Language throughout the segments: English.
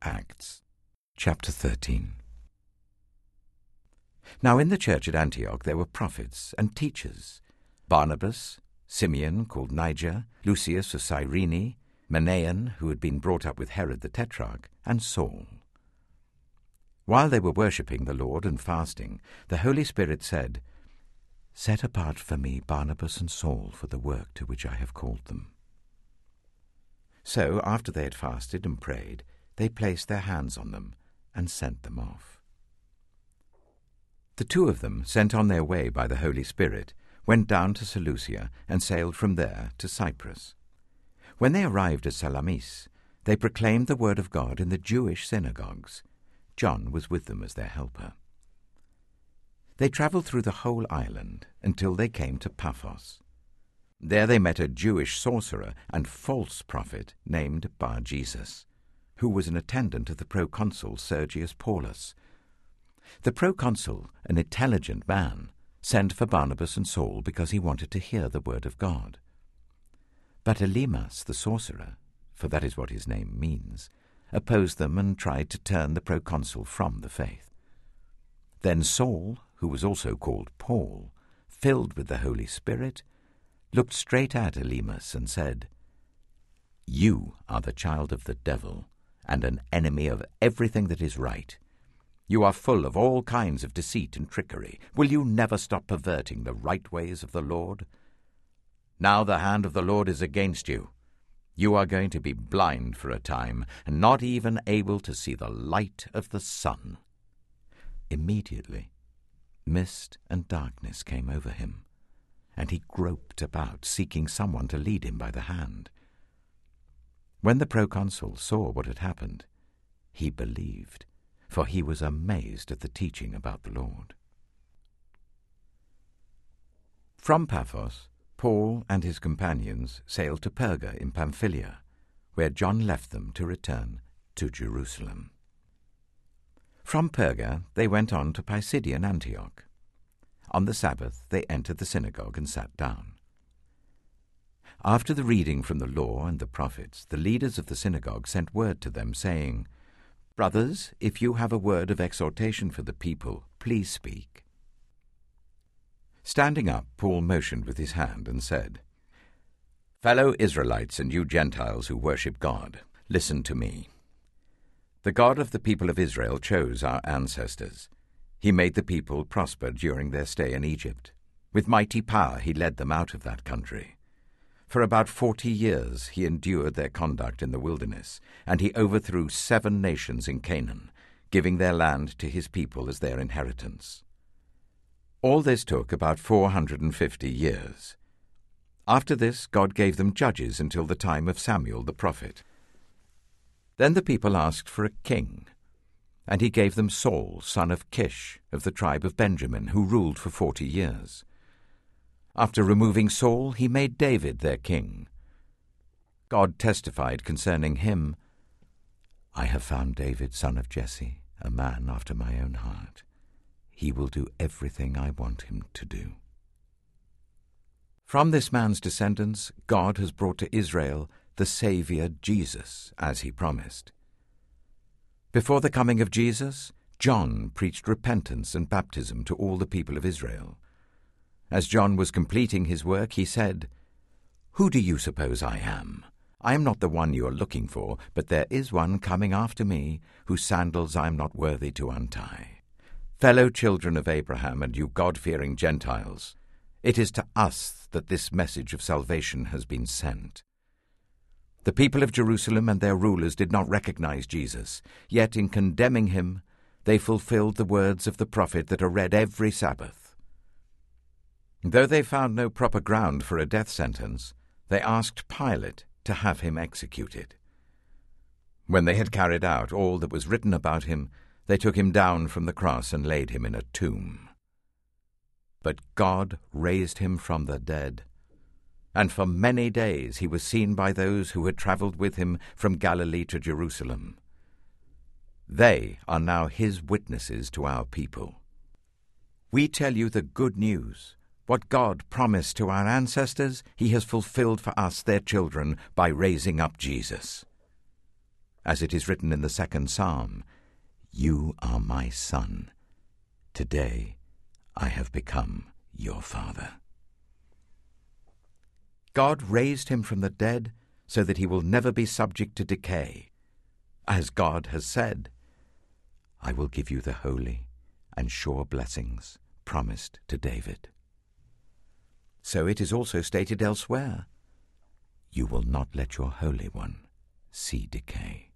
Acts, chapter 13. Now in the church at Antioch there were prophets and teachers, Barnabas, Simeon called Niger, Lucius of Cyrene, Manaen, who had been brought up with Herod the Tetrarch, and Saul. While they were worshipping the Lord and fasting, the Holy Spirit said, "Set apart for me Barnabas and Saul for the work to which I have called them." So, after they had fasted and prayed, they placed their hands on them and sent them off. The two of them, sent on their way by the Holy Spirit, went down to Seleucia and sailed from there to Cyprus. When they arrived at Salamis, they proclaimed the word of God in the Jewish synagogues. John was with them as their helper. They travelled through the whole island until they came to Paphos. There they met a Jewish sorcerer and false prophet named Bar-Jesus, who was an attendant of the proconsul Sergius Paulus. The proconsul, an intelligent man, sent for Barnabas and Saul because he wanted to hear the word of God. But Elymas the sorcerer, for that is what his name means, opposed them and tried to turn the proconsul from the faith. Then Saul, who was also called Paul, filled with the Holy Spirit, looked straight at Elymas and said, "You are the child of the devil, and an enemy of everything that is right. You are full of all kinds of deceit and trickery. Will you never stop perverting the right ways of the Lord? Now the hand of the Lord is against you. You are going to be blind for a time, and not even able to see the light of the sun." Immediately, mist and darkness came over him, and he groped about, seeking someone to lead him by the hand. When the proconsul saw what had happened, he believed, for he was amazed at the teaching about the Lord. From Paphos, Paul and his companions sailed to Perga in Pamphylia, where John left them to return to Jerusalem. From Perga they went on to Pisidian Antioch. On the Sabbath they entered the synagogue and sat down. After the reading from the law and the prophets, the leaders of the synagogue sent word to them, saying, "Brothers, if you have a word of exhortation for the people, please speak." Standing up, Paul motioned with his hand and said, "Fellow Israelites and you Gentiles who worship God, listen to me. The God of the people of Israel chose our ancestors. He made the people prosper during their stay in Egypt. With mighty power he led them out of that country. For about 40 years he endured their conduct in the wilderness, and he overthrew 7 nations in Canaan, giving their land to his people as their inheritance. All this took about 450 years. After this, God gave them judges until the time of Samuel the prophet. Then the people asked for a king, and he gave them Saul, son of Kish, of the tribe of Benjamin, who ruled for 40 years. After removing Saul, he made David their king. God testified concerning him, "I have found David, son of Jesse, a man after my own heart. He will do everything I want him to do." From this man's descendants, God has brought to Israel the Saviour Jesus, as he promised. Before the coming of Jesus, John preached repentance and baptism to all the people of Israel. As John was completing his work, he said, "Who do you suppose I am? I am not the one you are looking for, but there is one coming after me, whose sandals I am not worthy to untie. Fellow children of Abraham and you God-fearing Gentiles, it is to us that this message of salvation has been sent. The people of Jerusalem and their rulers did not recognize Jesus, yet in condemning him, they fulfilled the words of the prophet that are read every Sabbath. Though they found no proper ground for a death sentence, they asked Pilate to have him executed. When they had carried out all that was written about him, they took him down from the cross and laid him in a tomb. But God raised him from the dead, and for many days he was seen by those who had travelled with him from Galilee to Jerusalem. They are now his witnesses to our people. We tell you the good news. What God promised to our ancestors, he has fulfilled for us, their children, by raising up Jesus. as it is written in the 2nd Psalm, "You are my son. Today I have become your father." God raised him from the dead so that he will never be subject to decay. As God has said, "I will give you the holy and sure blessings promised to David." So it is also stated elsewhere, "You will not let your Holy One see decay."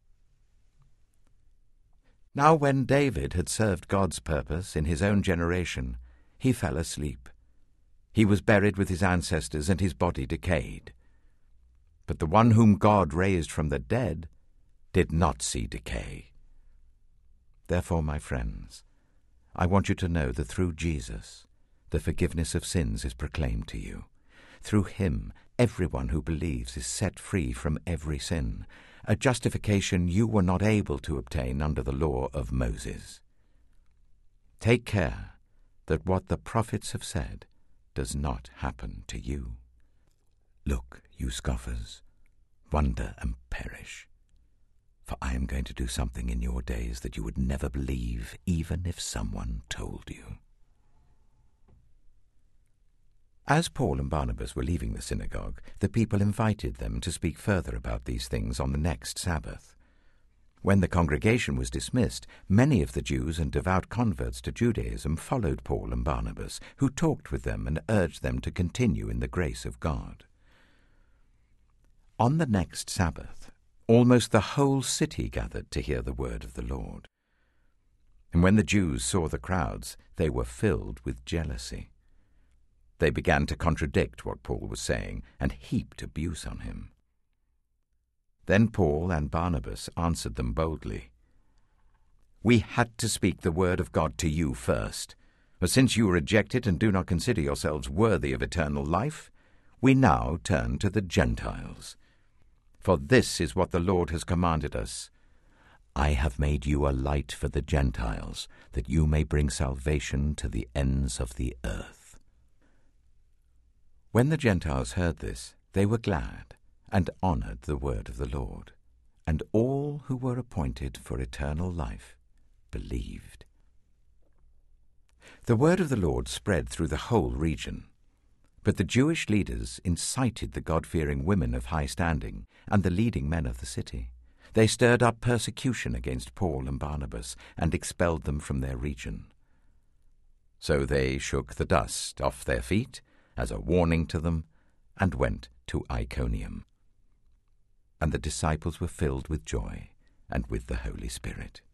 Now when David had served God's purpose in his own generation, he fell asleep. He was buried with his ancestors, and his body decayed. But the one whom God raised from the dead did not see decay. Therefore, my friends, I want you to know that through Jesus, the forgiveness of sins is proclaimed to you. Through him, everyone who believes is set free from every sin, a justification you were not able to obtain under the law of Moses. Take care that what the prophets have said does not happen to you. Look, you scoffers, wonder and perish, for I am going to do something in your days that you would never believe, even if someone told you. As Paul and Barnabas were leaving the synagogue, the people invited them to speak further about these things on the next Sabbath. When the congregation was dismissed, many of the Jews and devout converts to Judaism followed Paul and Barnabas, who talked with them and urged them to continue in the grace of God. On the next Sabbath, almost the whole city gathered to hear the word of the Lord. And when the Jews saw the crowds, they were filled with jealousy. They began to contradict what Paul was saying and heaped abuse on him. Then Paul and Barnabas answered them boldly, "We had to speak the word of God to you first, but since you reject it and do not consider yourselves worthy of eternal life, we now turn to the Gentiles. For this is what the Lord has commanded us. I have made you a light for the Gentiles, that you may bring salvation to the ends of the earth." When the Gentiles heard this, they were glad and honored the word of the Lord, and all who were appointed for eternal life believed. The word of the Lord spread through the whole region, but the Jewish leaders incited the God-fearing women of high standing and the leading men of the city. They stirred up persecution against Paul and Barnabas and expelled them from their region. So they shook the dust off their feet as a warning to them and went to Iconium. And the disciples were filled with joy and with the Holy Spirit.